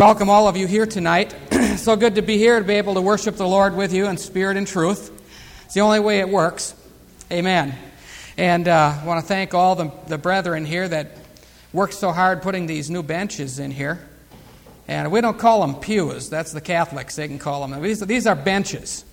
welcome all of you here tonight. So good to be here, to be able to worship the Lord with you in spirit and truth. It's the only way it works. Amen. And I want to thank all the brethren here that worked so hard putting these new benches in here. And we don't call them pews. That's the Catholics. They can call them. These are benches.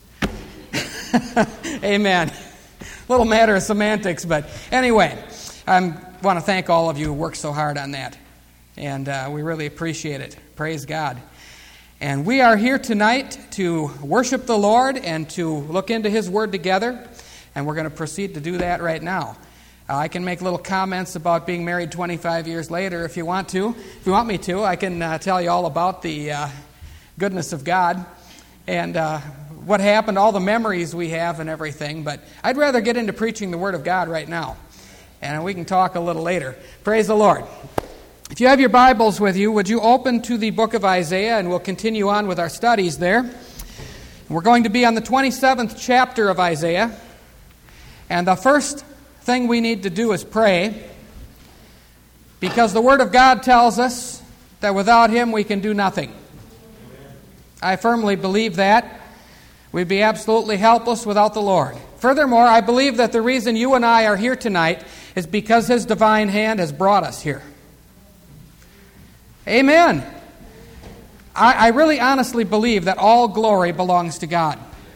Amen. Little matter of semantics, but anyway, I want to thank all of you who worked so hard on that. And we really appreciate it. Praise God. And we are here tonight to worship the Lord and to look into His Word together. And we're going to proceed to do that right now. I can make little comments about being married 25 years later if you want to. If you want me to, I can tell you all about the goodness of God and what happened, all the memories we have and everything. But I'd rather get into preaching the Word of God right now. And we can talk a little later. Praise the Lord. If you have your Bibles with you, would you open to the book of Isaiah, and we'll continue on with our studies there. We're going to be on the 27th chapter of Isaiah. And the first thing we need to do is pray, because the Word of God tells us that without Him we can do nothing. I firmly believe that. We'd be absolutely helpless without the Lord. Furthermore, I believe that the reason you and I are here tonight is because His divine hand has brought us here. Amen. I really honestly believe that all glory belongs to God.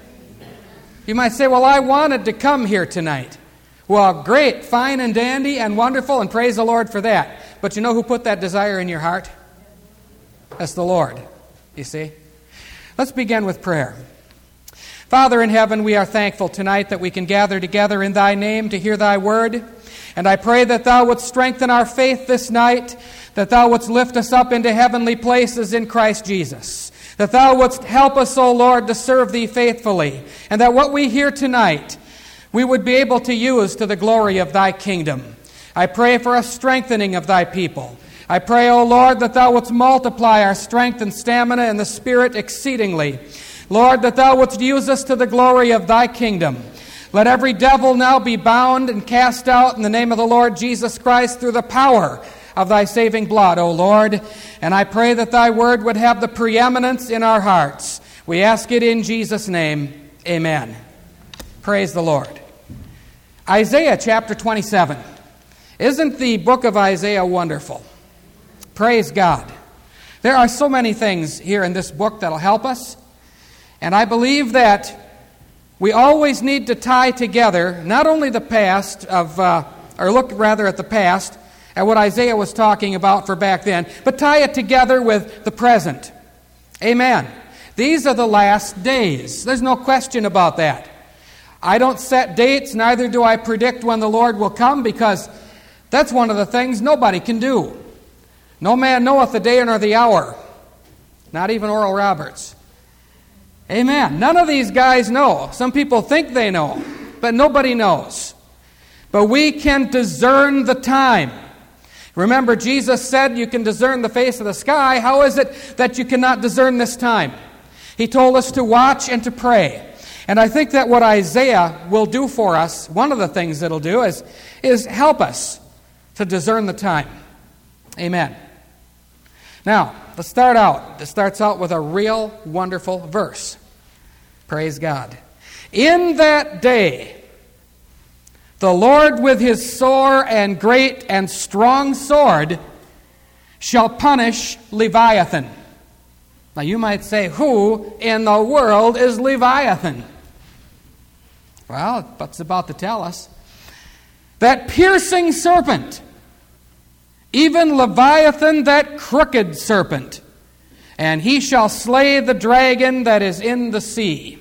You might say, well, I wanted to come here tonight. Well, great, fine and dandy and wonderful, and praise the Lord for that. But you know who put that desire in your heart? That's the Lord, you see. Let's begin with prayer. Father in heaven, we are thankful tonight that we can gather together in Thy name to hear Thy word. And I pray that Thou wouldst strengthen our faith this night, that Thou wouldst lift us up into heavenly places in Christ Jesus, that Thou wouldst help us, O Lord, to serve Thee faithfully, and that what we hear tonight we would be able to use to the glory of Thy kingdom. I pray for a strengthening of Thy people. I pray, O Lord, that Thou wouldst multiply our strength and stamina in the Spirit exceedingly. Lord, that Thou wouldst use us to the glory of Thy kingdom. Let every devil now be bound and cast out in the name of the Lord Jesus Christ through the power of Thy saving blood, O Lord. And I pray that Thy word would have the preeminence in our hearts. We ask it in Jesus' name. Amen. Praise the Lord. Isaiah chapter 27. Isn't the book of Isaiah wonderful? Praise God. There are so many things here in this book that will help us. And I believe that we always need to tie together not only the past or look rather at the past, at what Isaiah was talking about for back then, but tie it together with the present. Amen. These are the last days. There's no question about that. I don't set dates, neither do I predict when the Lord will come, because that's one of the things nobody can do. No man knoweth the day nor the hour, not even Oral Roberts. Amen. None of these guys know. Some people think they know, but nobody knows. But we can discern the time. Remember, Jesus said you can discern the face of the sky. How is it that you cannot discern this time? He told us to watch and to pray. And I think that what Isaiah will do for us, one of the things it'll do is help us to discern the time. Amen. Now, let's start out. This starts out with a real wonderful verse. Praise God. In that day, the Lord with His sore and great and strong sword shall punish Leviathan. Now you might say, who in the world is Leviathan? Well, what's about to tell us? That piercing serpent, even Leviathan, that crooked serpent, and he shall slay the dragon that is in the sea.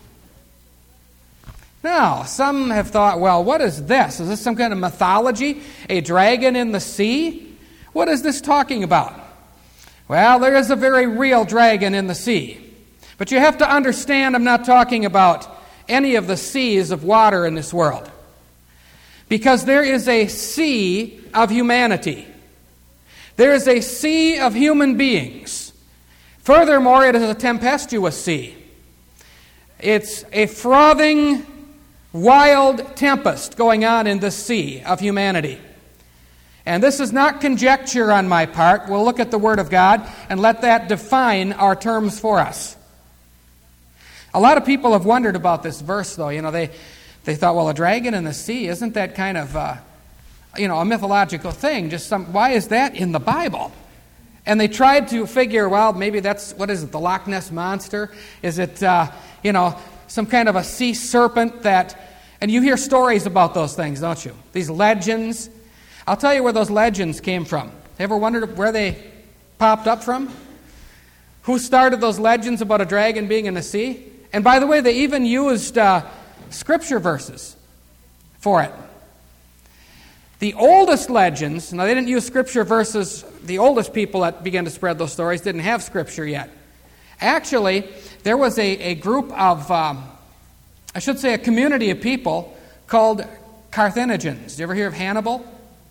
Now, some have thought, well, what is this? Is this some kind of mythology? A dragon in the sea? What is this talking about? Well, there is a very real dragon in the sea. But you have to understand, I'm not talking about any of the seas of water in this world. Because there is a sea of humanity. There is a sea of human beings. Furthermore, it is a tempestuous sea. It's a frothing, wild tempest going on in the sea of humanity. And this is not conjecture on my part. We'll look at the Word of God and let that define our terms for us. A lot of people have wondered about this verse, though. They thought, well, a dragon in the sea, isn't that kind of, a mythological thing? Why is that in the Bible? And they tried to figure, well, maybe that's, what is it, the Loch Ness Monster? Is it, some kind of a sea serpent that, and you hear stories about those things, don't you? These legends. I'll tell you where those legends came from. Ever wondered where they popped up from? Who started those legends about a dragon being in the sea? And by the way, they even used scripture verses for it. The oldest legends, now they didn't use scripture verses, the oldest people that began to spread those stories didn't have scripture yet. Actually, there was a group of, a community of people called Carthaginians. You ever hear of Hannibal?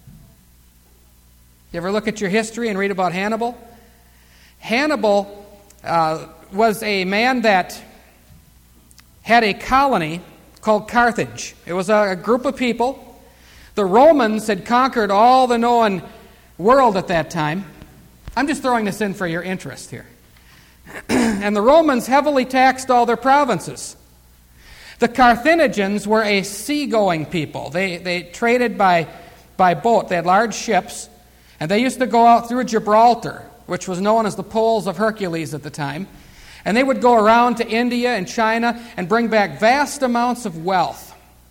You ever look at your history and read about Hannibal? Hannibal was a man that had a colony called Carthage. It was a group of people. The Romans had conquered all the known world at that time. I'm just throwing this in for your interest here. And the Romans heavily taxed all their provinces. The Carthaginians were a seagoing people. They traded by boat. They had large ships, and they used to go out through Gibraltar, which was known as the Poles of Hercules at the time. And they would go around to India and China and bring back vast amounts of wealth.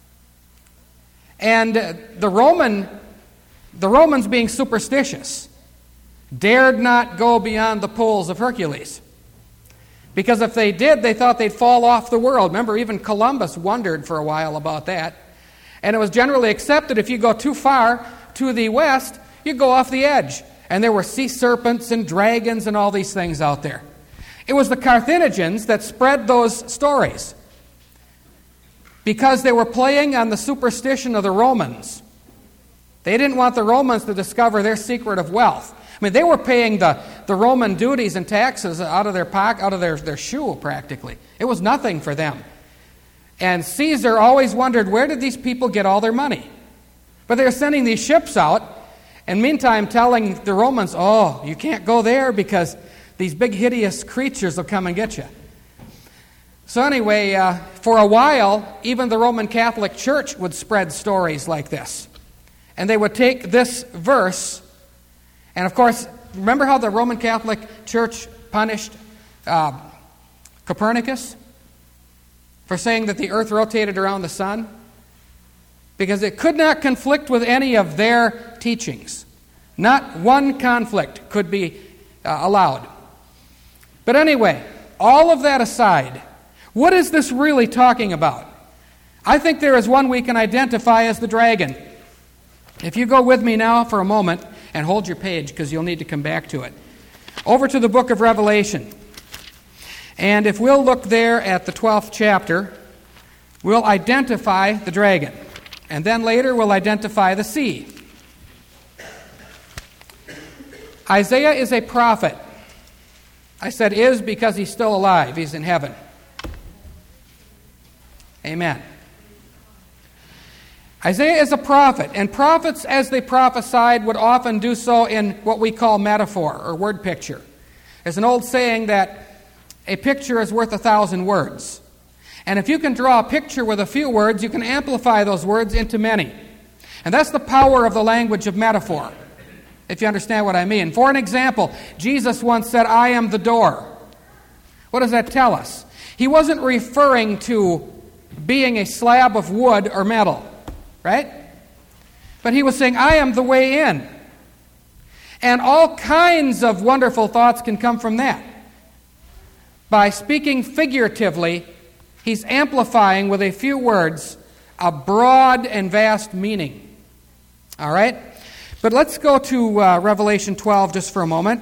And the Romans, being superstitious, dared not go beyond the Poles of Hercules. Because if they did, they thought they'd fall off the world. Remember, even Columbus wondered for a while about that. And it was generally accepted if you go too far to the west, you go off the edge. And there were sea serpents and dragons and all these things out there. It was the Carthaginians that spread those stories because they were playing on the superstition of the Romans. They didn't want the Romans to discover their secret of wealth. I mean, they were paying the Roman duties and taxes out of their pocket, out of their shoe, practically. It was nothing for them. And Caesar always wondered, where did these people get all their money? But they were sending these ships out, and meantime telling the Romans, oh, you can't go there because these big hideous creatures will come and get you. So anyway, for a while, even the Roman Catholic Church would spread stories like this. And they would take this verse, and of course, remember how the Roman Catholic Church punished Copernicus for saying that the earth rotated around the sun? Because it could not conflict with any of their teachings. Not one conflict could be allowed. But anyway, all of that aside, what is this really talking about? I think there is one we can identify as the dragon. If you go with me now for a moment and hold your page because you'll need to come back to it. Over to the book of Revelation. And if we'll look there at the 12th chapter, we'll identify the dragon. And then later we'll identify the sea. Isaiah is a prophet. I said is because he's still alive. He's in heaven. Amen. Isaiah is a prophet, and prophets, as they prophesied, would often do so in what we call metaphor or word picture. There's an old saying that a picture is worth 1,000 words. And if you can draw a picture with a few words, you can amplify those words into many. And that's the power of the language of metaphor, if you understand what I mean. For an example, Jesus once said, I am the door. What does that tell us? He wasn't referring to being a slab of wood or metal, right? But he was saying, I am the way in. And all kinds of wonderful thoughts can come from that. By speaking figuratively, he's amplifying with a few words a broad and vast meaning. All right? But let's go to Revelation 12 just for a moment.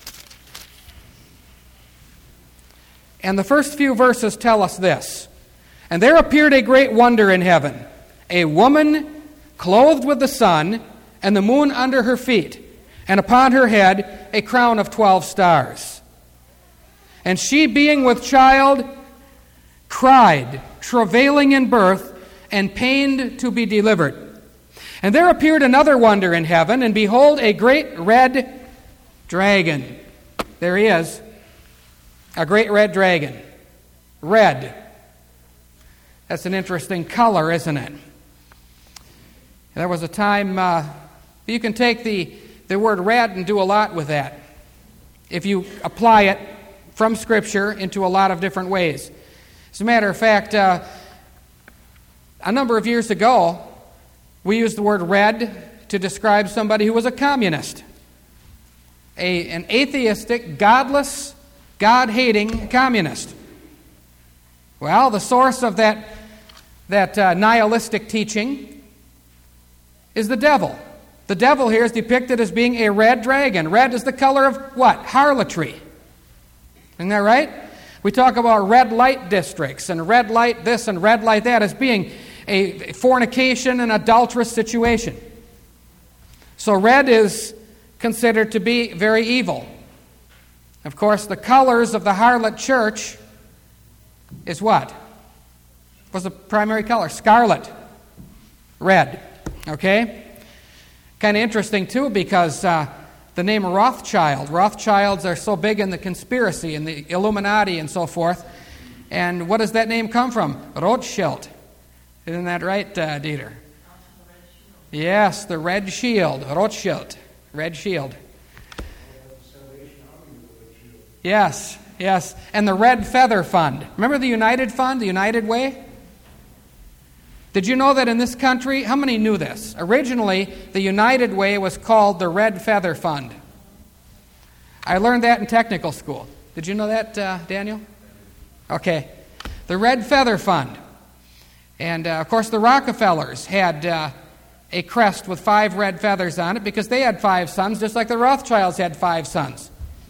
And the first few verses tell us this. And there appeared a great wonder in heaven, a woman clothed with the sun, and the moon under her feet, and upon her head a crown of 12 stars. And she, being with child, cried, travailing in birth, and pained to be delivered. And there appeared another wonder in heaven, and behold, a great red dragon. There he is. A great red dragon. Red. That's an interesting color, isn't it? There was a time, you can take the word red and do a lot with that, if you apply it from Scripture into a lot of different ways. As a matter of fact, a number of years ago, we used the word red to describe somebody who was a communist, an atheistic, godless, God-hating communist. Well, the source of that nihilistic teaching is the devil. The devil here is depicted as being a red dragon. Red is the color of what? Harlotry. Isn't that right? We talk about red light districts and red light this and red light that as being a fornication and adulterous situation. So red is considered to be very evil. Of course, the colors of the harlot church is what? What's the primary color? Scarlet. Red. Okay? Kind of interesting, too, because the name Rothschilds are so big in the conspiracy and the Illuminati and so forth. And what does that name come from? Rothschild. Isn't that right, Dieter? Yes, the Red Shield. Rothschild. Red Shield. Yes. And the Red Feather Fund. Remember the United Fund, the United Way? Did you know that in this country, how many knew this? Originally, the United Way was called the Red Feather Fund. I learned that in technical school. Did you know that, Daniel? Okay. The Red Feather Fund. And, of course, the Rockefellers had a crest with 5 red feathers on it because they had 5 sons, just like the Rothschilds had 5 sons.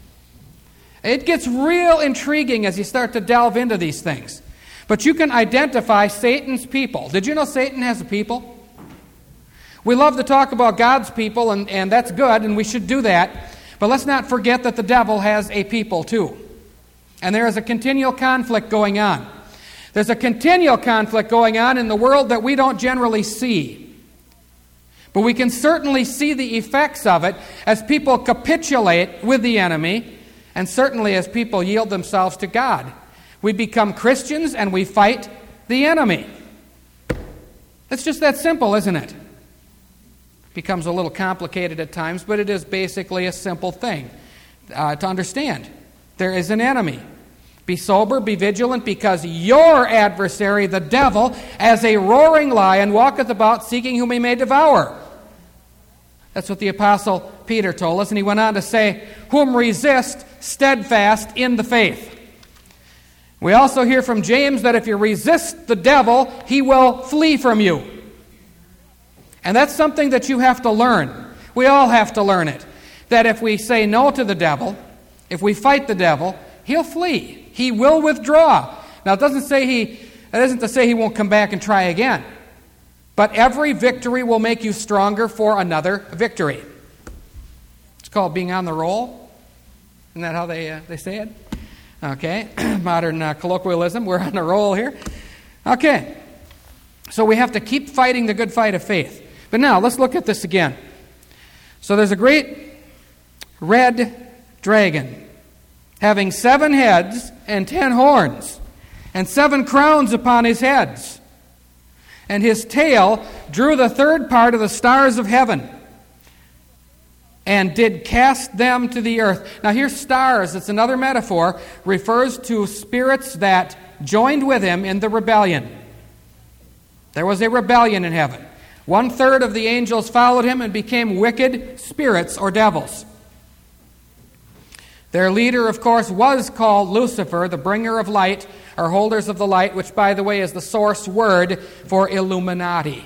It gets real intriguing as you start to delve into these things. But you can identify Satan's people. Did you know Satan has a people? We love to talk about God's people, and that's good, and we should do that. But let's not forget that the devil has a people too. And there is a continual conflict going on. There's a continual conflict going on in the world that we don't generally see. But we can certainly see the effects of it as people capitulate with the enemy, and certainly as people yield themselves to God. We become Christians and we fight the enemy. It's just that simple, isn't it? It becomes a little complicated at times, but it is basically a simple thing to understand. There is an enemy. Be sober, be vigilant, because your adversary, the devil, as a roaring lion, walketh about seeking whom he may devour. That's what the Apostle Peter told us, and he went on to say, whom resist steadfast in the faith. We also hear from James that if you resist the devil, he will flee from you. And that's something that you have to learn. We all have to learn it. That if we say no to the devil, if we fight the devil, he'll flee. He will withdraw. Now, that isn't to say he won't come back and try again. But every victory will make you stronger for another victory. It's called being on the roll. Isn't that how they say it? Okay, modern colloquialism. We're on a roll here. Okay, so we have to keep fighting the good fight of faith. But now, let's look at this again. So there's a great red dragon having 7 heads and 10 horns and 7 crowns upon his heads. And his tail drew the 3rd part of the stars of heaven and did cast them to the earth. Now here stars, it's another metaphor, refers to spirits that joined with him in the rebellion. There was a rebellion in heaven. 1/3 of the angels followed him and became wicked spirits or devils. Their leader, of course, was called Lucifer, the bringer of light, or holders of the light, which, by the way, is the source word for Illuminati.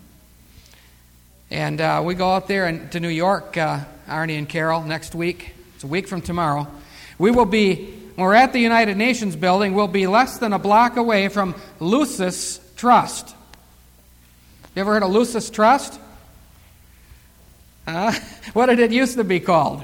And we go out there to New York, Arnie and Carol, next week. It's a week from tomorrow. When we're at the United Nations building, we'll be less than a block away from Lucis Trust. You ever heard of Lucis Trust? What did it used to be called?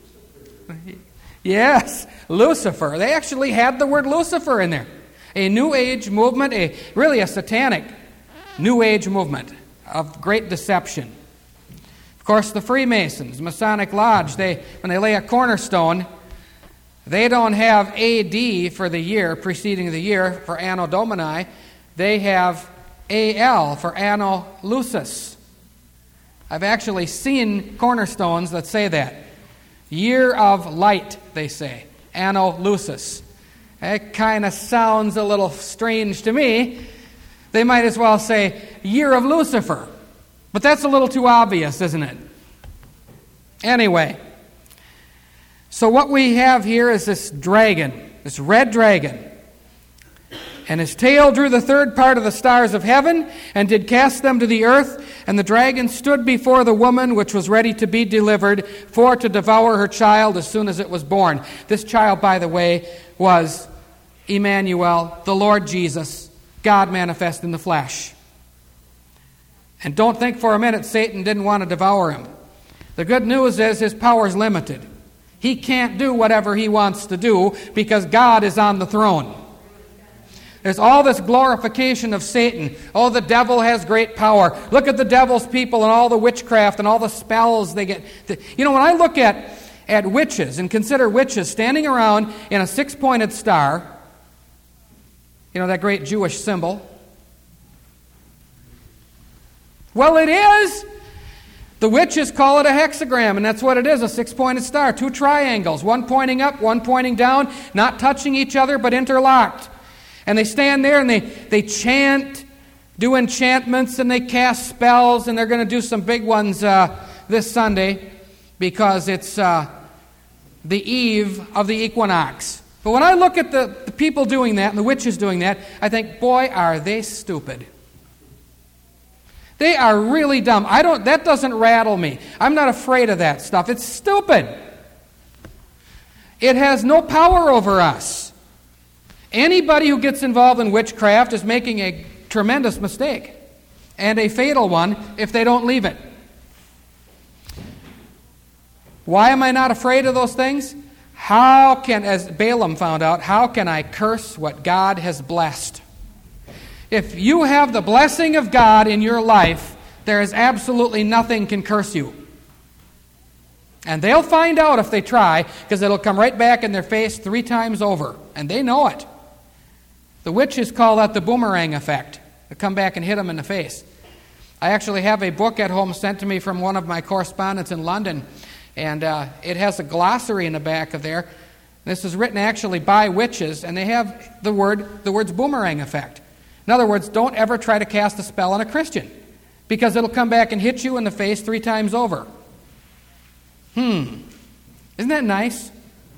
Yes, Lucifer. They actually had the word Lucifer in there. A New Age movement, really a satanic New Age movement. of great deception. Of course, the Freemasons, Masonic Lodge, when they lay a cornerstone, they don't have AD for the year preceding the year for Anno Domini. They have AL for Anno Lucis. I've actually seen cornerstones that say that. Year of light, they say. Anno Lucis. It kind of sounds a little strange to me. They might as well say Year of Lucifer. But that's a little too obvious, isn't it? Anyway, so what we have here is this dragon, this red dragon. And his tail drew the third part of the stars of heaven, and did cast them to the earth. And the dragon stood before the woman which was ready to be delivered, for to devour her child as soon as it was born. This child, by the way, was Emmanuel, the Lord Jesus, God manifest in the flesh. And don't think for a minute Satan didn't want to devour him. The good news is his power is limited. He can't do whatever he wants to do because God is on the throne. There's all this glorification of Satan. Oh, the devil has great power. Look at the devil's people and all the witchcraft and all the spells they get. You know, when I look at witches and consider witches standing around in a six-pointed star, you know, that great Jewish symbol. Well, it is. The witches call it a hexagram, and that's what it is, a six-pointed star. Two triangles, one pointing up, one pointing down, not touching each other, but interlocked. And they stand there and they chant, do enchantments, and they cast spells, and they're going to do some big ones this Sunday because it's the eve of the equinox. But when I look at the people doing that and the witches doing that, I think, boy, are they stupid. They are really dumb. That doesn't rattle me. I'm not afraid of that stuff. It's stupid. It has no power over us. Anybody who gets involved in witchcraft is making a tremendous mistake, and a fatal one if they don't leave it. Why am I not afraid of those things? As Balaam found out, how can I curse what God has blessed? If you have the blessing of God in your life, there is absolutely nothing can curse you. And they'll find out if they try, because it'll come right back in their face 3 times over, and they know it. The witches call that the boomerang effect. They come back and hit them in the face. I actually have a book at home sent to me from one of my correspondents in London, and it has a glossary in the back of there. This is written actually by witches, and they have the words boomerang effect. In other words, don't ever try to cast a spell on a Christian, because it'll come back and hit you in the face 3 times over. Isn't that nice?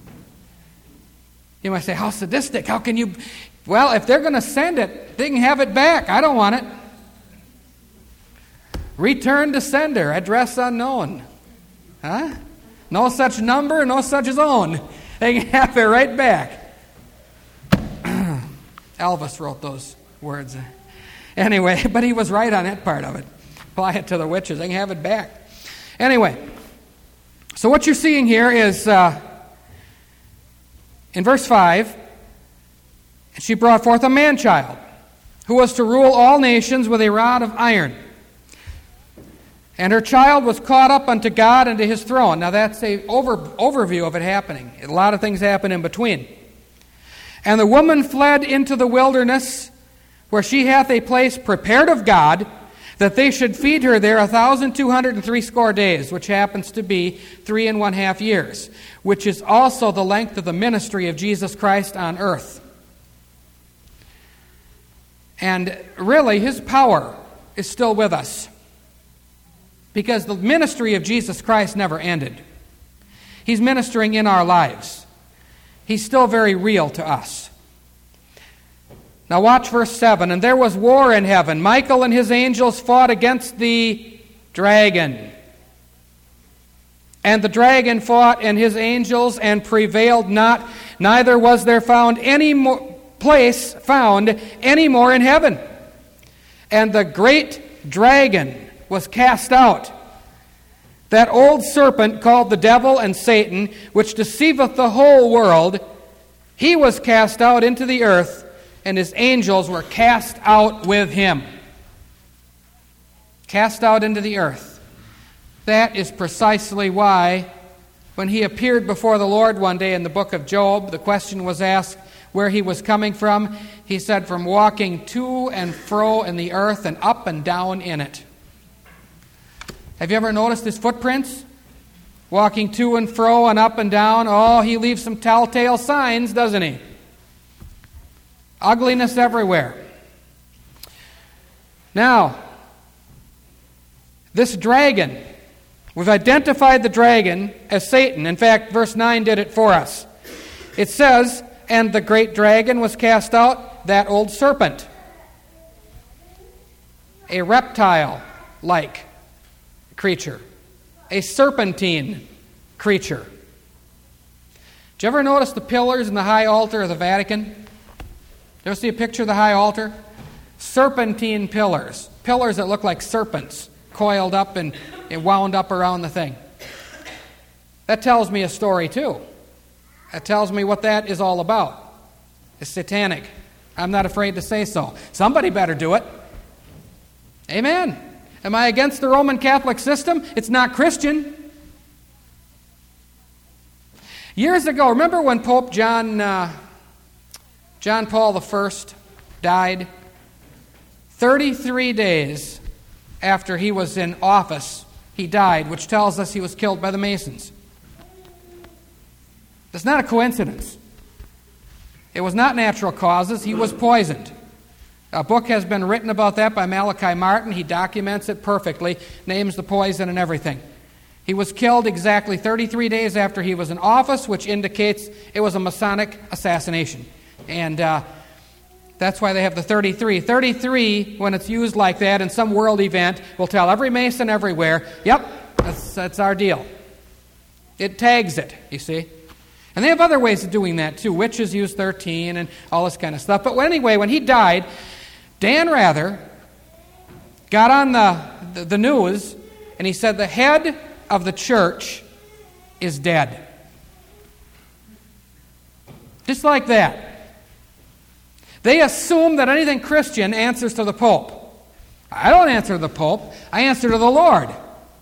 You might say, how sadistic? How can you... Well, if they're going to send it, they can have it back. I don't want it. Return to sender, address unknown. Huh? No such number, no such zone. They can have it right back. Elvis wrote those words. Anyway, but he was right on that part of it. Apply it to the witches. They can have it back. Anyway, so what you're seeing here is in verse 5, and she brought forth a man-child who was to rule all nations with a rod of iron. And her child was caught up unto God and to his throne. Now that's an overview of it happening. A lot of things happen in between. And the woman fled into the wilderness, where she hath a place prepared of God, that they should feed her there 1,260 days, which happens to be 3½ years, which is also the length of the ministry of Jesus Christ on earth. And really, his power is still with us, because the ministry of Jesus Christ never ended. He's ministering in our lives. He's still very real to us. Now watch verse 7. And there was war in heaven. Michael and his angels fought against the dragon. And the dragon fought and his angels and prevailed not. Neither was there found any more place found any more in heaven. And the great dragon was cast out, that old serpent called the devil and Satan, which deceiveth the whole world. He was cast out into the earth, and his angels were cast out with him. cast out into the earth. That is precisely why when he appeared before the Lord one day in the book of Job, the question was asked where he was coming from. He said, from walking to and fro in the earth and up and down in it. Have you ever noticed his footprints? Walking to and fro and up and down. Oh, he leaves some telltale signs, doesn't he? Ugliness everywhere. Now, this dragon, we've identified the dragon as Satan. In fact, verse 9 did it for us. It says, and the great dragon was cast out, that old serpent. A reptile-like creature. A serpentine creature. Did you ever notice the pillars in the high altar of the Vatican? Did you ever see a picture of the high altar? Serpentine pillars. Pillars that look like serpents coiled up and wound up around the thing. That tells me a story too. That tells me what that is all about. It's satanic. I'm not afraid to say so. Somebody better do it. Amen. Am I against the Roman Catholic system? It's not Christian. Years ago, remember when Pope John Paul I died? 33 days after he was in office, he died, which tells us he was killed by the Masons. That's not a coincidence. It was not natural causes. He was poisoned. A book has been written about that by Malachi Martin. He documents it perfectly, names the poison and everything. He was killed exactly 33 days after he was in office, which indicates it was a Masonic assassination. And that's why they have the 33. 33, when it's used like that in some world event, will tell every Mason everywhere, yep, that's our deal. It tags it, you see. And they have other ways of doing that too. Witches use 13 and all this kind of stuff. But anyway, when he died, Dan Rather got on the news and he said the head of the church is dead. Just like that. They assume that anything Christian answers to the Pope. I don't answer to the Pope. I answer to the Lord.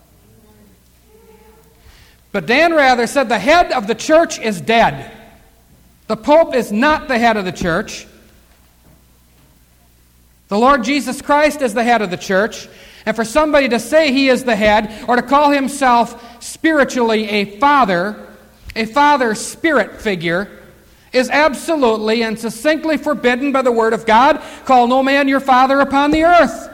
But Dan Rather said the head of the church is dead. The Pope is not the head of the church. The Lord Jesus Christ is the head of the church. And for somebody to say he is the head, or to call himself spiritually a father spirit figure, is absolutely and succinctly forbidden by the Word of God. Call no man your father upon the earth.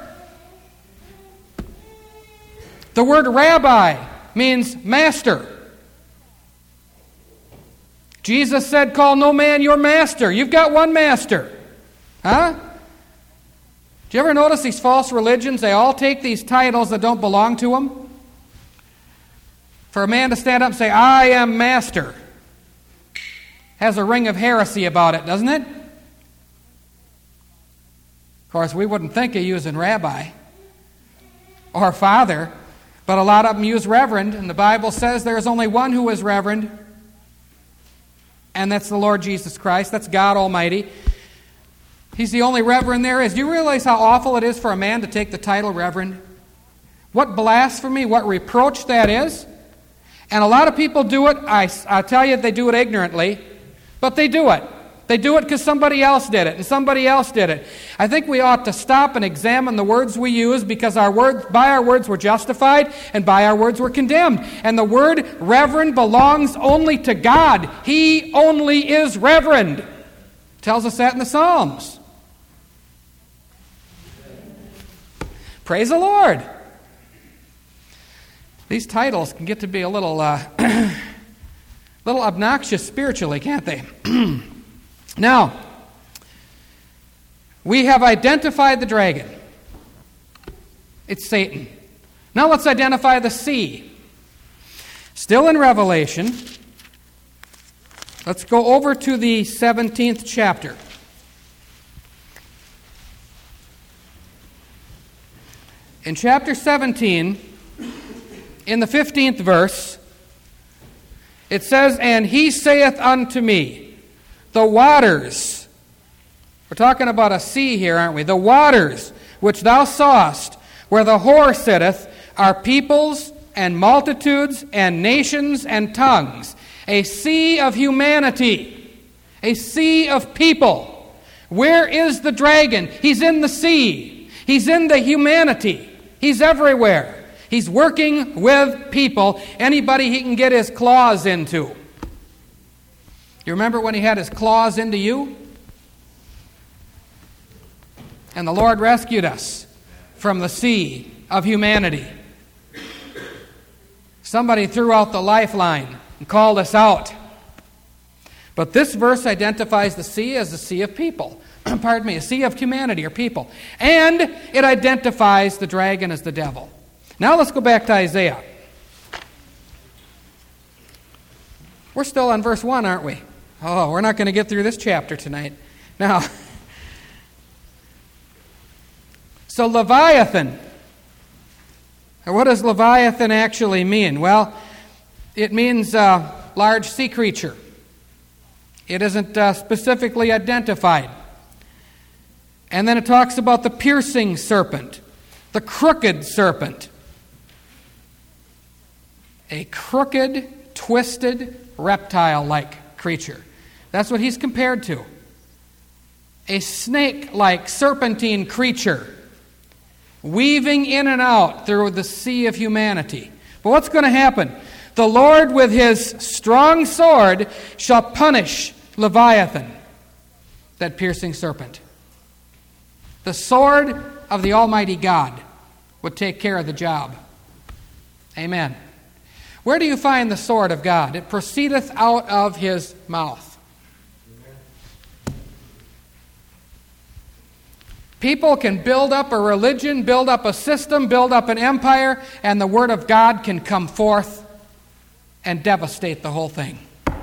The word rabbi means master. Jesus said, call no man your master. You've got one master. Huh? Do you ever notice these false religions? They all take these titles that don't belong to them. For a man to stand up and say, I am master, has a ring of heresy about it, doesn't it? Of course, we wouldn't think of using rabbi or father, but a lot of them use reverend, and the Bible says there is only one who is reverend, and that's the Lord Jesus Christ. That's God Almighty. He's the only reverend there is. Do you realize how awful it is for a man to take the title reverend? What blasphemy, what reproach that is. And a lot of people do it. I tell you, they do it ignorantly, but they do it. They do it because somebody else did it, and somebody else did it. I think we ought to stop and examine the words we use, because by our words we're justified, and by our words we're condemned. And the word reverend belongs only to God. He only is reverend. It tells us that in the Psalms. Praise the Lord. These titles can get to be a little obnoxious spiritually, can't they? Now, we have identified the dragon. It's Satan. Now let's identify the sea. Still in Revelation, let's go over to the 17th chapter. In chapter 17, in the 15th verse, it says, and he saith unto me, the waters, we're talking about a sea here, aren't we? The waters which thou sawest, where the whore sitteth, are peoples and multitudes and nations and tongues. A sea of humanity, a sea of people. Where is the dragon? He's in the sea. He's in the humanity. He's everywhere. He's working with people, anybody he can get his claws into. You remember when he had his claws into you? And the Lord rescued us from the sea of humanity. Somebody threw out the lifeline and called us out. But this verse identifies the sea as a sea of people. Pardon me, a sea of humanity or people. And it identifies the dragon as the devil. Now let's go back to Isaiah. We're still on verse 1, aren't we? Oh, we're not going to get through this chapter tonight. Now, so Leviathan. What does Leviathan actually mean? Well, it means large sea creature. It isn't specifically identified. And then it talks about the piercing serpent, the crooked serpent. A crooked, twisted, reptile-like creature. That's what he's compared to. A snake-like, serpentine creature, weaving in and out through the sea of humanity. But what's going to happen? The Lord with his strong sword shall punish Leviathan, that piercing serpent. The sword of the Almighty God would take care of the job. Amen. Where do you find the sword of God? It proceedeth out of his mouth. People can build up a religion, build up a system, build up an empire, and the Word of God can come forth and devastate the whole thing.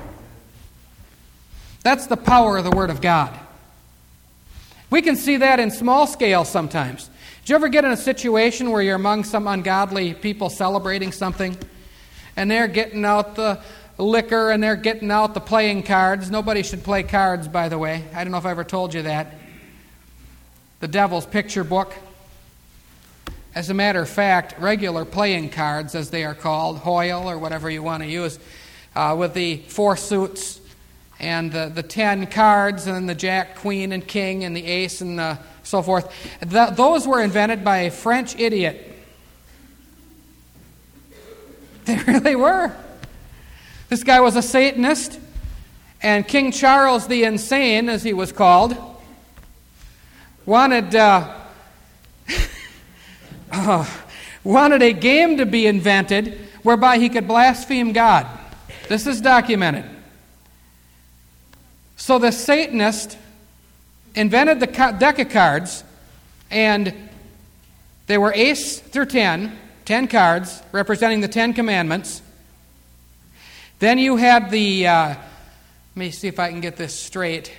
That's the power of the Word of God. We can see that in small scale sometimes. Did you ever get in a situation where you're among some ungodly people celebrating something, and they're getting out the liquor and they're getting out the playing cards? Nobody should play cards, by the way. I don't know if I ever told you that. The devil's picture book. As a matter of fact, regular playing cards, as they are called, Hoyle or whatever you want to use, with the 4 suits and the 10 cards and then the jack, queen, and king and the ace and so forth. Those were invented by a French idiot. They really were. This guy was a Satanist, and King Charles the Insane, as he was called, wanted a game to be invented whereby he could blaspheme God. This is documented. So the Satanist invented the deck of cards, and they were ace through 10 cards representing the 10 commandments. Then you had the, let me see if I can get this straight.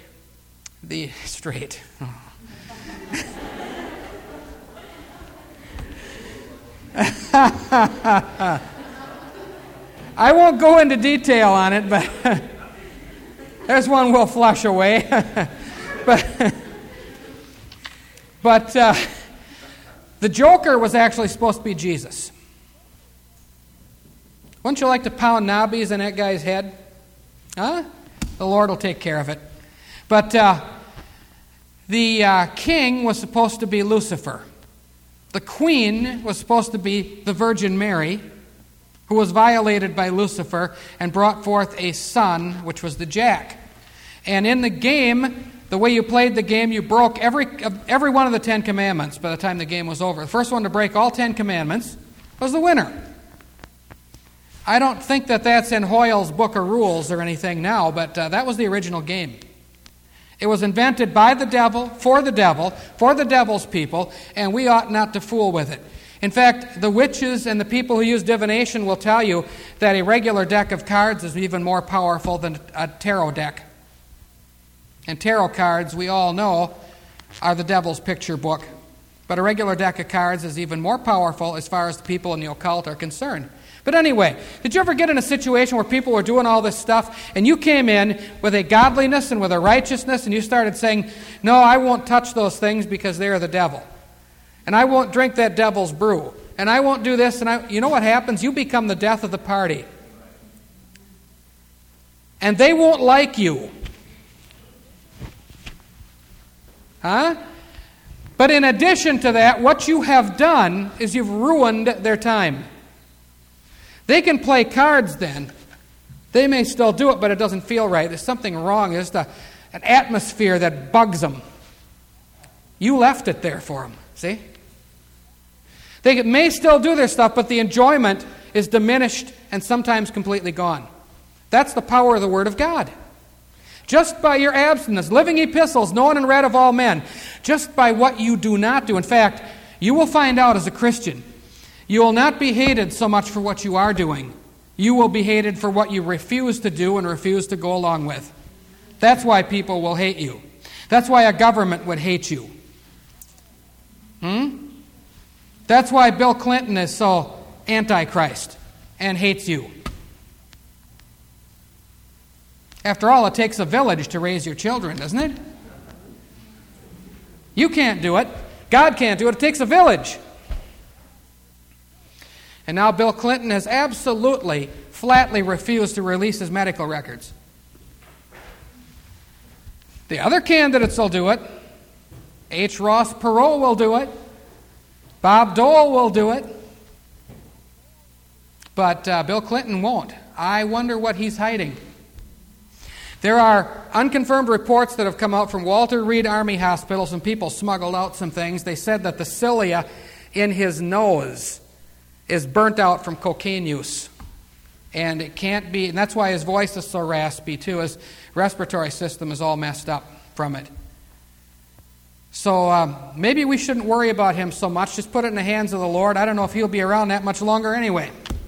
I won't go into detail on it, but there's one we'll flush away. But the Joker was actually supposed to be Jesus. Wouldn't you like to pound knobbies in that guy's head? Huh? The Lord will take care of it. But the king was supposed to be Lucifer. The queen was supposed to be the Virgin Mary, who was violated by Lucifer and brought forth a son, which was the jack. And in the game, the way you played the game, you broke every one of the 10 commandments by the time the game was over. The first one to break all 10 commandments was the winner. I don't think that that's in Hoyle's Book of Rules or anything now, but that was the original game. It was invented by the devil, for the devil's people, and we ought not to fool with it. In fact, the witches and the people who use divination will tell you that a regular deck of cards is even more powerful than a tarot deck. And tarot cards, we all know, are the devil's picture book. But a regular deck of cards is even more powerful as far as the people in the occult are concerned. But anyway, did you ever get in a situation where people were doing all this stuff and you came in with a godliness and with a righteousness and you started saying, no, I won't touch those things because they are the devil? And I won't drink that devil's brew. And I won't do this. And you know what happens? You become the death of the party. And they won't like you. Huh? But in addition to that, what you have done is you've ruined their time. They can play cards then. They may still do it, but it doesn't feel right. There's something wrong. There's an atmosphere that bugs them. You left it there for them, see? They may still do their stuff, but the enjoyment is diminished and sometimes completely gone. That's the power of the Word of God. Just by your abstinence, living epistles, known and read of all men, just by what you do not do. In fact, you will find out as a Christian, you will not be hated so much for what you are doing. You will be hated for what you refuse to do and refuse to go along with. That's why people will hate you. That's why a government would hate you. That's why Bill Clinton is so anti-Christ and hates you. After all, it takes a village to raise your children, doesn't it? You can't do it. God can't do it. It takes a village. And now Bill Clinton has absolutely, flatly refused to release his medical records. The other candidates will do it. H. Ross Perot will do it. Bob Dole will do it. But Bill Clinton won't. I wonder what he's hiding. There are unconfirmed reports that have come out from Walter Reed Army Hospital. Some people smuggled out some things. They said that the cilia in his nose is burnt out from cocaine use. And it can't be, and that's why his voice is so raspy too. His respiratory system is all messed up from it. So maybe we shouldn't worry about him so much. Just put it in the hands of the Lord. I don't know if he'll be around that much longer anyway.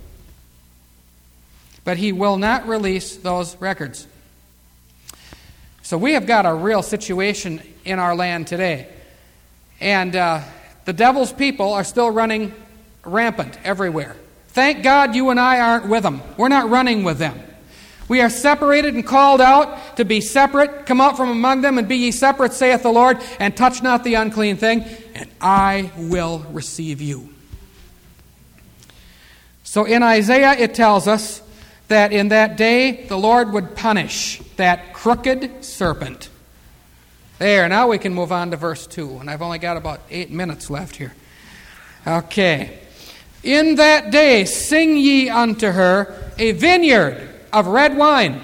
But he will not release those records. So we have got a real situation in our land today. And the devil's people are still running rampant everywhere. Thank God you and I aren't with them. We're not running with them. We are separated and called out to be separate. Come out from among them and be ye separate, saith the Lord, and touch not the unclean thing, and I will receive you. So in Isaiah it tells us that in that day the Lord would punish that crooked serpent. There, now we can move on to verse 2, and I've only got about 8 minutes left here. Okay. In that day sing ye unto her a vineyard of red wine.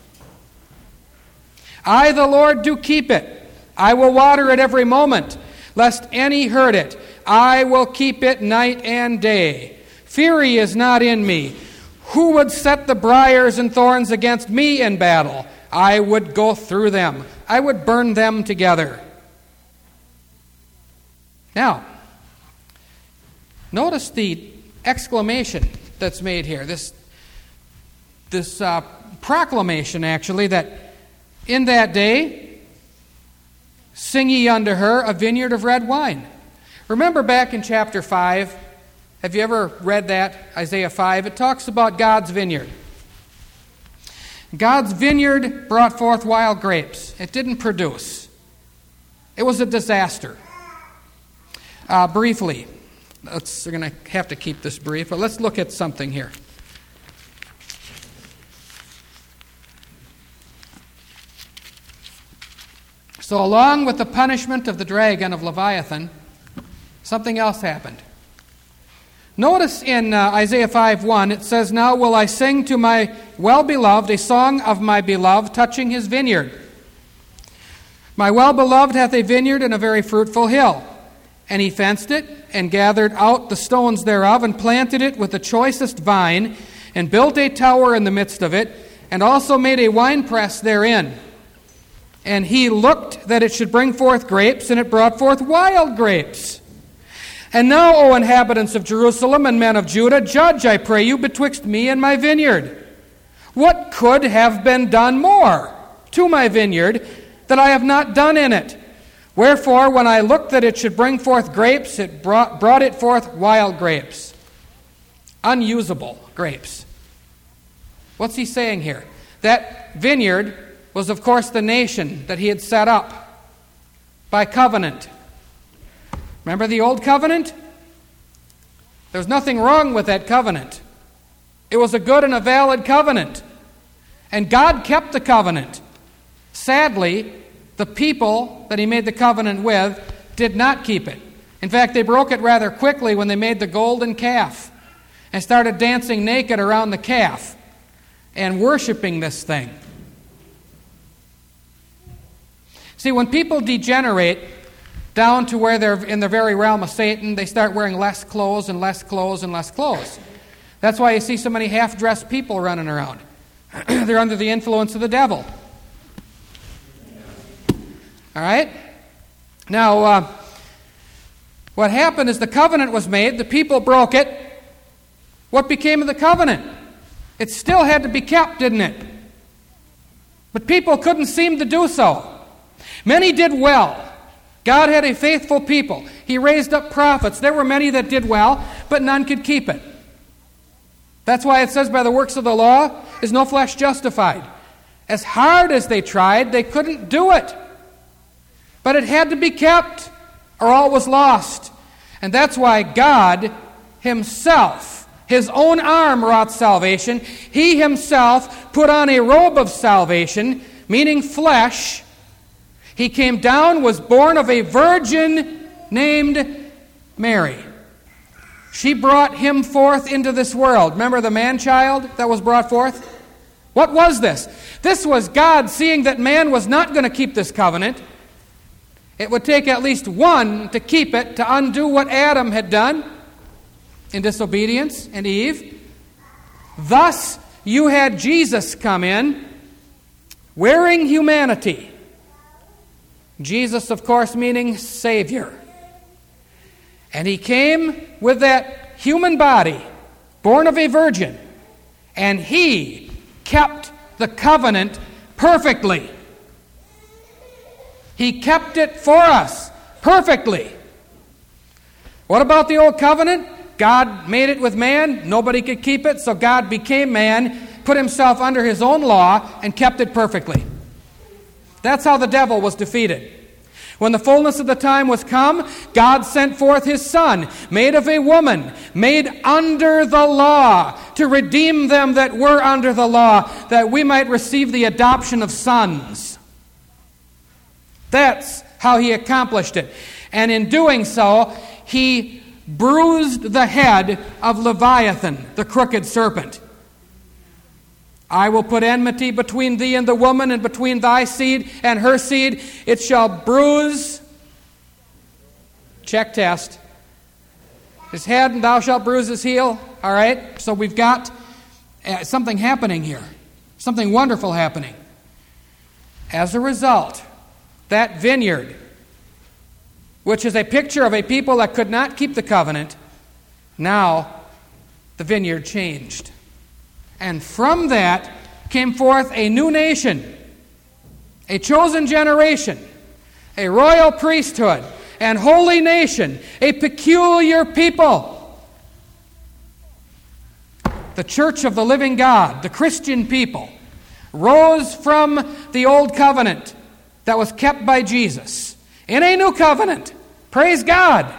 I, the Lord, do keep it. I will water it every moment, lest any hurt it. I will keep it night and day. Fury is not in me. Who would set the briars and thorns against me in battle? I would go through them. I would burn them together. Now, notice the exclamation that's made here. This proclamation, actually, that in that day, sing ye unto her a vineyard of red wine. Remember back in chapter 5, have you ever read that, Isaiah 5? It talks about God's vineyard. God's vineyard brought forth wild grapes. It didn't produce. It was a disaster. Briefly, we're going to have to keep this brief, but let's look at something here. So along with the punishment of the dragon of Leviathan, something else happened. Notice in Isaiah 5:1, it says, Now will I sing to my well-beloved a song of my beloved touching his vineyard. My well-beloved hath a vineyard and a very fruitful hill. And he fenced it, and gathered out the stones thereof, and planted it with the choicest vine, and built a tower in the midst of it, and also made a winepress therein. And he looked that it should bring forth grapes, and it brought forth wild grapes. And now, O inhabitants of Jerusalem and men of Judah, judge, I pray you, betwixt me and my vineyard. What could have been done more to my vineyard that I have not done in it? Wherefore, when I looked that it should bring forth grapes, it brought it forth wild grapes. Unusable grapes. What's he saying here? That vineyard was, of course, the nation that he had set up by covenant. Remember the old covenant? There was nothing wrong with that covenant. It was a good and a valid covenant. And God kept the covenant. Sadly, the people that he made the covenant with did not keep it. In fact, they broke it rather quickly when they made the golden calf and started dancing naked around the calf and worshiping this thing. See, when people degenerate down to where they're in the very realm of Satan, they start wearing less clothes and less clothes and less clothes. That's why you see so many half-dressed people running around. They're under the influence of the devil. All right? Now, what happened is the covenant was made, the people broke it. What became of the covenant? It still had to be kept, didn't it? But people couldn't seem to do so. Many did well. God had a faithful people. He raised up prophets. There were many that did well, but none could keep it. That's why it says, by the works of the law is no flesh justified. As hard as they tried, they couldn't do it. But it had to be kept, or all was lost. And that's why God himself, his own arm wrought salvation. He himself put on a robe of salvation, meaning flesh. He came down, was born of a virgin named Mary. She brought him forth into this world. Remember the man-child that was brought forth? What was this? This was God seeing that man was not going to keep this covenant. It would take at least one to keep it, to undo what Adam had done in disobedience, and Eve. Thus, you had Jesus come in, wearing humanity. Jesus, of course, meaning Savior. And he came with that human body, born of a virgin, and he kept the covenant perfectly. He kept it for us perfectly. What about the old covenant? God made it with man. Nobody could keep it, so God became man, put himself under his own law, and kept it perfectly. That's how the devil was defeated. When the fullness of the time was come, God sent forth his Son, made of a woman, made under the law, to redeem them that were under the law, that we might receive the adoption of sons. That's how he accomplished it. And in doing so, he bruised the head of Leviathan, the crooked serpent. I will put enmity between thee and the woman, and between thy seed and her seed. It shall bruise, check test, his head, and thou shalt bruise his heel. All right? So we've got something happening here. Something wonderful happening. As a result, that vineyard, which is a picture of a people that could not keep the covenant, now the vineyard changed. And from that came forth a new nation, a chosen generation, a royal priesthood, and holy nation, a peculiar people. The church of the living God, the Christian people, rose from the old covenant that was kept by Jesus in a new covenant, praise God,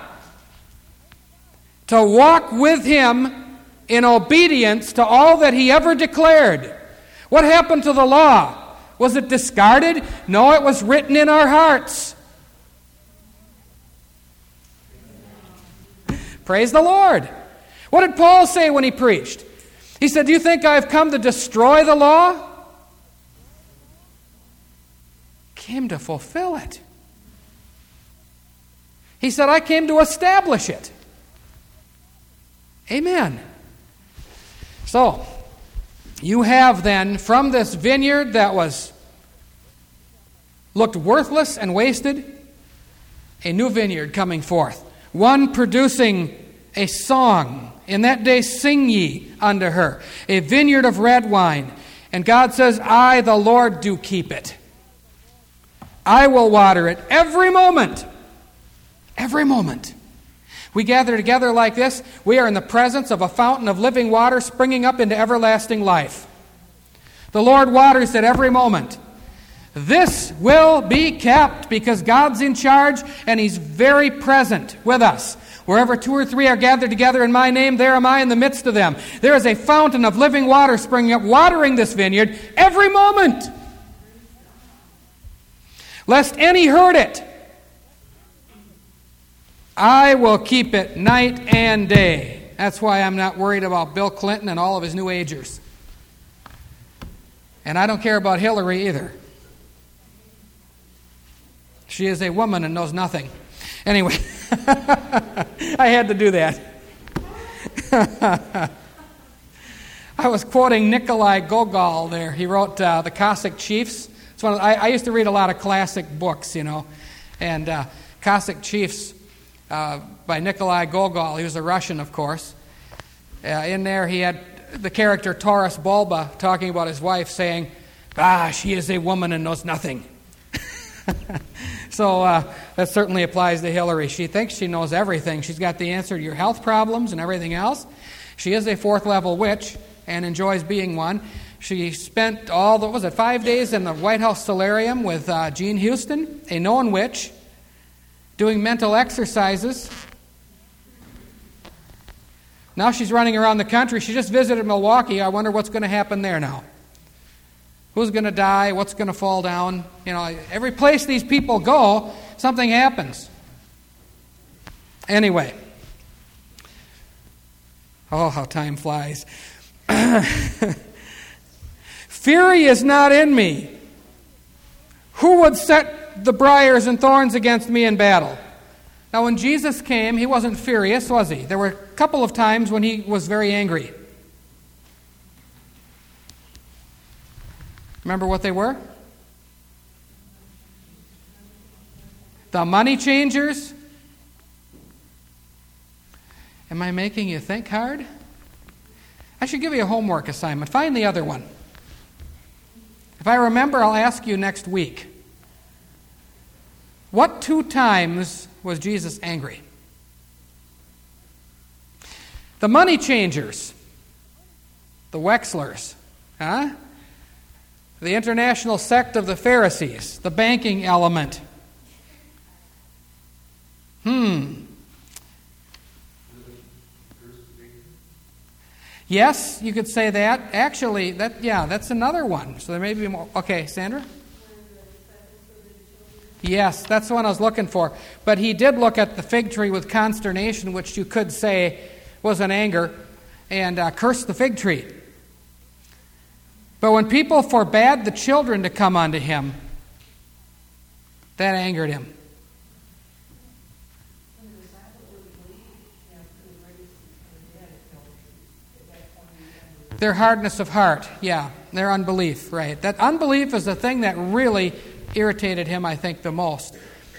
to walk with him in obedience to all that he ever declared. What happened to the law? Was it discarded? No, it was written in our hearts. Praise the Lord. What did Paul say when he preached? He said, "Do you think I've come to destroy the law?" Came to fulfill it. He said, "I came to establish it." Amen. So, you have then, from this vineyard that looked worthless and wasted, a new vineyard coming forth. One producing a song. In that day sing ye unto her. A vineyard of red wine. And God says, "I, the Lord, do keep it. I will water it every moment." Every moment. We gather together like this, we are in the presence of a fountain of living water springing up into everlasting life. The Lord waters it every moment. This will be kept because God's in charge and He's very present with us. Wherever 2 or 3 are gathered together in my name, there am I in the midst of them. There is a fountain of living water springing up, watering this vineyard every moment. Lest any hurt it, I will keep it night and day. That's why I'm not worried about Bill Clinton and all of his New Agers. And I don't care about Hillary either. She is a woman and knows nothing. Anyway, I had to do that. I was quoting Nikolai Gogol there. He wrote The Cossack Chiefs. It's I used to read a lot of classic books, and Cossack Chiefs by Nikolai Gogol. He was a Russian, of course. In there he had the character Taurus Bulba talking about his wife saying, she is a woman and knows nothing. So that certainly applies to Hillary. She thinks she knows everything. She's got the answer to your health problems and everything else. She is a 4th-level witch and enjoys being one. She spent 5 days in the White House solarium with Jean Houston, a known witch, doing mental exercises. Now she's running around the country. She just visited Milwaukee. I wonder what's going to happen there now. Who's going to die? What's going to fall down? Every place these people go, something happens. Anyway. Oh, how time flies. Fury is not in me. Who would set the briars and thorns against me in battle? Now, when Jesus came, He wasn't furious, was He? There were a couple of times when He was very angry. Remember what they were? The money changers. Am I making you think hard? I should give you a homework assignment. Find the other one. If I remember, I'll ask you next week. What 2 times was Jesus angry? The money changers. The Wexlers. The international sect of the Pharisees. The banking element. Yes, you could say that. Actually, that's another one. So there may be more. Okay, Sandra? Yes, that's the one I was looking for. But He did look at the fig tree with consternation, which you could say was an anger, and cursed the fig tree. But when people forbade the children to come unto Him, that angered Him. Their hardness of heart, their unbelief, right. That unbelief is the thing that really irritated Him, I think, the most.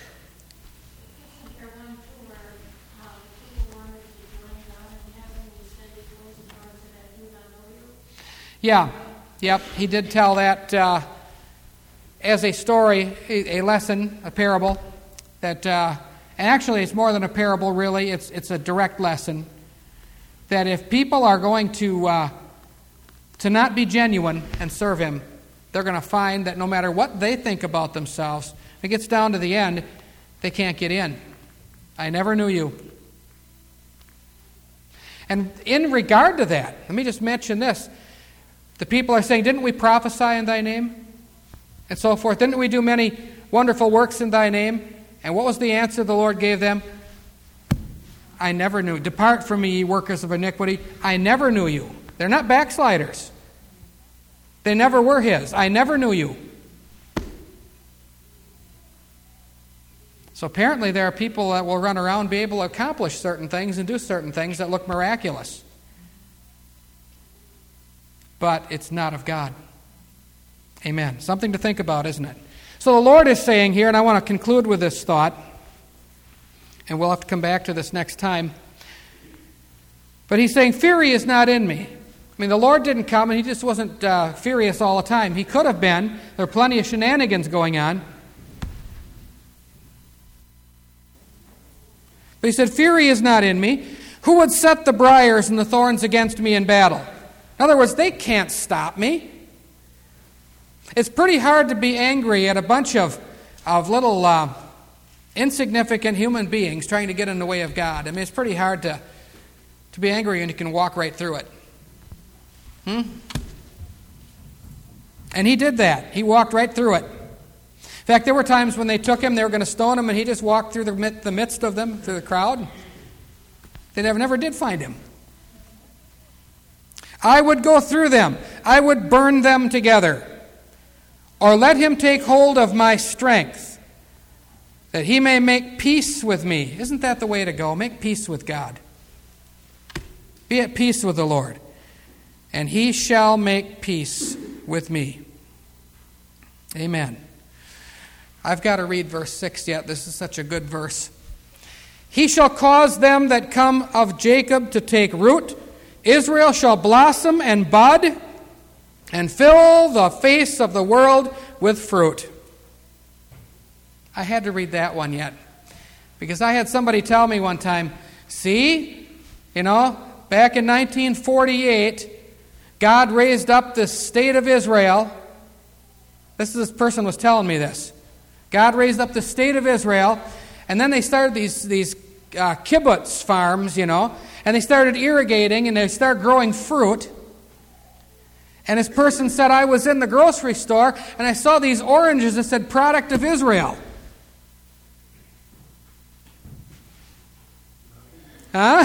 He did tell that as a story, a lesson, a parable. That, and actually, it's more than a parable. Really, it's a direct lesson. That if people are going to not be genuine and serve Him, they're going to find that no matter what they think about themselves, when it gets down to the end, they can't get in. I never knew you. And in regard to that, let me just mention this. The people are saying, didn't we prophesy in Thy name? And so forth. Didn't we do many wonderful works in Thy name? And what was the answer the Lord gave them? I never knew. Depart from me, ye workers of iniquity. I never knew you. They're not backsliders. They never were His. I never knew you. So apparently there are people that will run around and be able to accomplish certain things and do certain things that look miraculous. But it's not of God. Amen. Something to think about, isn't it? So the Lord is saying here, and I want to conclude with this thought, and we'll have to come back to this next time. But He's saying, fury is not in me. I mean, the Lord didn't come, and He just wasn't furious all the time. He could have been. There are plenty of shenanigans going on. But He said, fury is not in me. Who would set the briars and the thorns against me in battle? In other words, they can't stop me. It's pretty hard to be angry at a bunch of little insignificant human beings trying to get in the way of God. I mean, it's pretty hard to be angry and you can walk right through it. And he did that. He walked right through it. In fact, there were times when they took him, they were going to stone him, and he just walked through the midst of them, through the crowd. They never did find him. I would go through them. I would burn them together. Or let him take hold of my strength, that he may make peace with me. Isn't that the way to go? Make peace with God. Be at peace with the Lord, and he shall make peace with me. Amen. I've got to read verse 6 yet. This is such a good verse. He shall cause them that come of Jacob to take root. Israel shall blossom and bud and fill the face of the world with fruit. I had to read that one yet because I had somebody tell me one time, see, back in 1948, God raised up the state of Israel. This person was telling me this. God raised up the state of Israel, and then they started these kibbutz farms, and they started irrigating, and they started growing fruit. And this person said, I was in the grocery store, and I saw these oranges that said, product of Israel. Huh?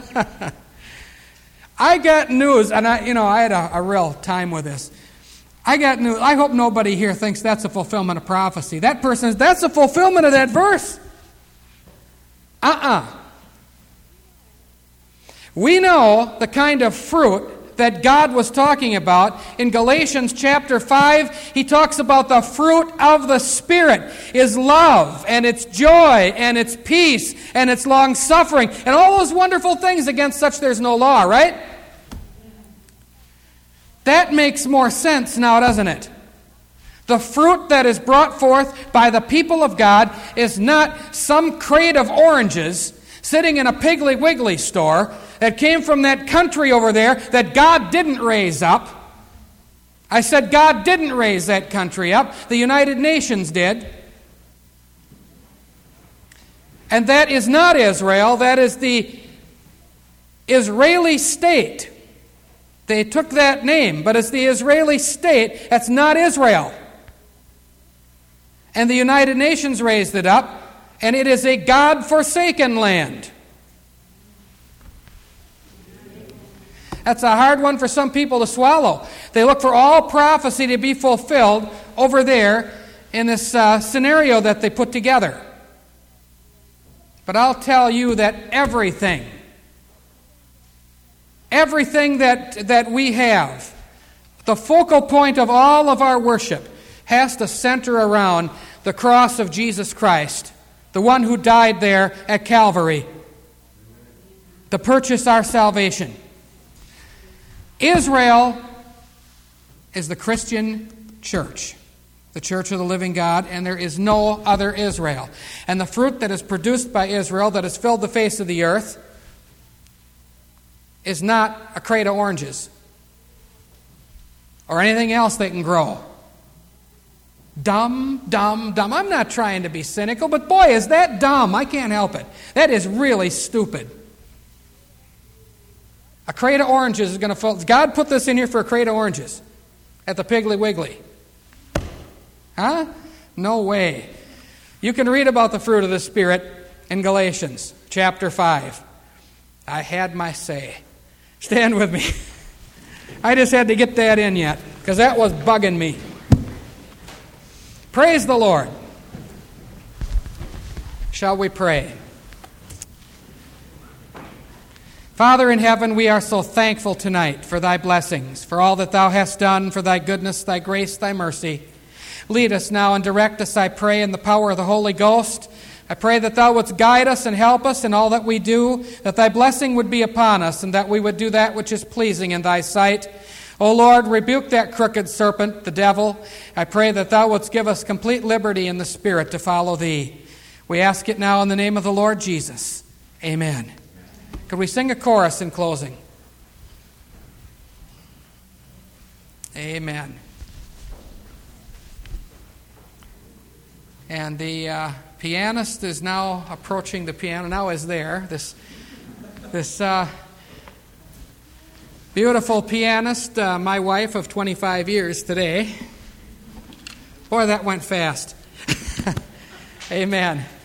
I got news, and I had a real time with this. I got news. I hope nobody here thinks that's a fulfillment of prophecy. That person says, that's a fulfillment of that verse. We know the kind of fruit that God was talking about. In Galatians chapter 5, he talks about the fruit of the Spirit is love, and it's joy, and it's peace, and it's long-suffering, and all those wonderful things. Against such there's no law, right? That makes more sense now, doesn't it? The fruit that is brought forth by the people of God is not some crate of oranges sitting in a Piggly Wiggly store that came from that country over there that God didn't raise up. I said God didn't raise that country up. The United Nations did. And that is not Israel. That is the Israeli state. They took that name, but it's the Israeli state. That's not Israel. And the United Nations raised it up, and it is a God-forsaken land. That's a hard one for some people to swallow. They look for all prophecy to be fulfilled over there in this scenario that they put together. But I'll tell you that everything that we have, the focal point of all of our worship, has to center around the cross of Jesus Christ, the one who died there at Calvary to purchase our salvation. Israel is the Christian church, the church of the living God, and there is no other Israel. And the fruit that is produced by Israel, that has filled the face of the earth, is not a crate of oranges or anything else they can grow. Dumb. I'm not trying to be cynical, but boy, is that dumb. I can't help it. That is really stupid. A crate of oranges is going to fill. God put this in here for a crate of oranges at the Piggly Wiggly. Huh? No way. You can read about the fruit of the Spirit in Galatians chapter 5. I had my say. Stand with me. I just had to get that in yet, because that was bugging me. Praise the Lord. Shall we pray? Father in heaven, we are so thankful tonight for thy blessings, for all that thou hast done, for thy goodness, thy grace, thy mercy. Lead us now and direct us, I pray, in the power of the Holy Ghost. I pray that thou wouldst guide us and help us in all that we do, that thy blessing would be upon us, and that we would do that which is pleasing in thy sight. O Lord, rebuke that crooked serpent, the devil. I pray that thou wouldst give us complete liberty in the Spirit to follow thee. We ask it now in the name of the Lord Jesus. Amen. Could we sing a chorus in closing? Amen. And the pianist is now approaching the piano, now is there. This beautiful pianist, my wife of 25 years today. Boy, that went fast. Amen.